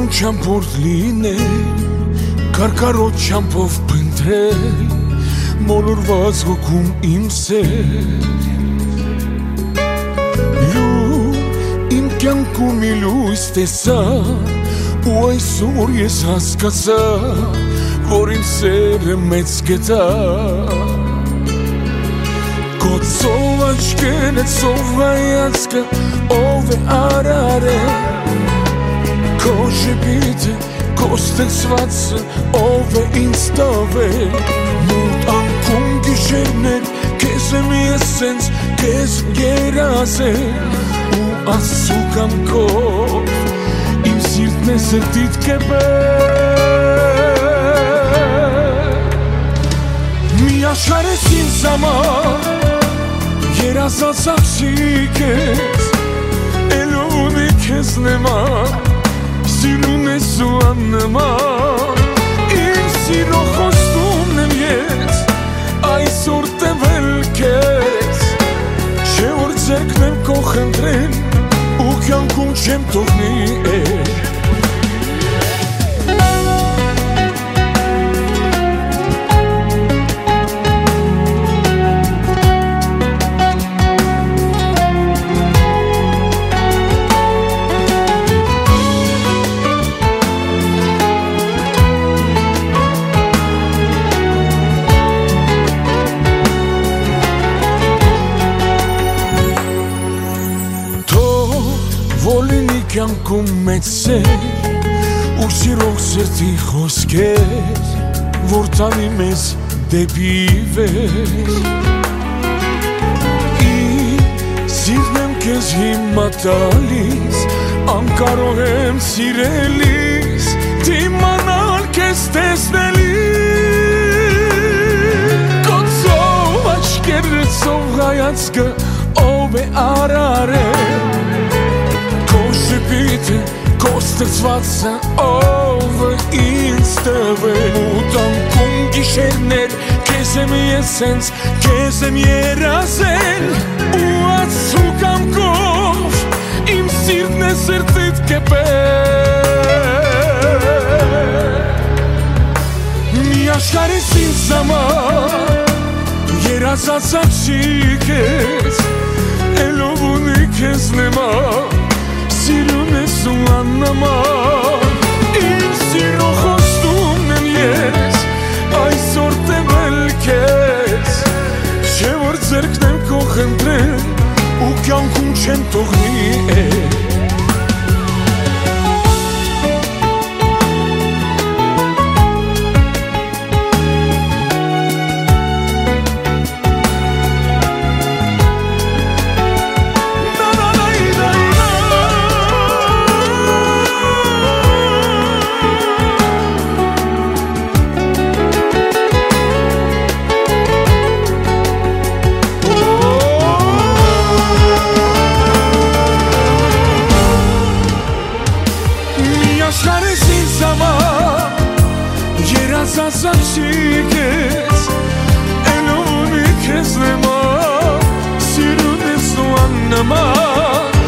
Չամփորձ լինել, կարկարոտ չամփով փնտրել, մոլորված հոգում իմ սեր Իմ կյանքում մի լույս տեսա, ու այսօր ես հասկացա, որ իմ սերը մեծ գտա Կոծով աչքերը, ծով հայացքը, ով է արարել Քո շպիտը, քո ստեղծվածը, ով է ինձ տվել Մութ անկում գիշերներ, քեզ եմ ես սենց, քեզ երազել Ու Աստծու կամքով, իմ սիրտն է սրտիդ կեպել Մի աշխարհ ես ինձ համար, երազած աղջիկ ես Էլով ունի քեզ նման Սիրուն ես ու աննման Իմ սիրո խոստումն եմ ես Այսօր տվել քեզ Չէ որ ձեռքն եմ քո խնդրել Ու կյանքում չեմ թողնի Volini կյանքում մեծ սեր ու սիրող սրտի խոսքեր որ տանի մեզ դեպի վեր Սիրն եմ քեզ հիմա տալիս անկարող եմ սիրելիս դիմանալ քեզ տեսնելիս Կոծով աչքերը ծով հայացքը ով է արարել Քո ստեղծվածը ով է ինձ տվել Մութ անկում գիշերներ քեզ եմ ես սենց քեզ եմ երազել Ու Աստծու կամքով իմ սիրտն է սրտիդ կեպել Մի աշխարհ ես ինձ համար երազած աղջիկ ես Էլով ունի քեզ նման Սիրուն ես ու աննման Իմ սիրո խոստումն եմ ես Այսօր տվել քեզ Չէ որ ձեռքն եմ քո խնդրել Ու կյանքում չեմ թողնի Երազած աղջիկ ես Էլով ունի քեզ նման Սիրուն ես ու աննման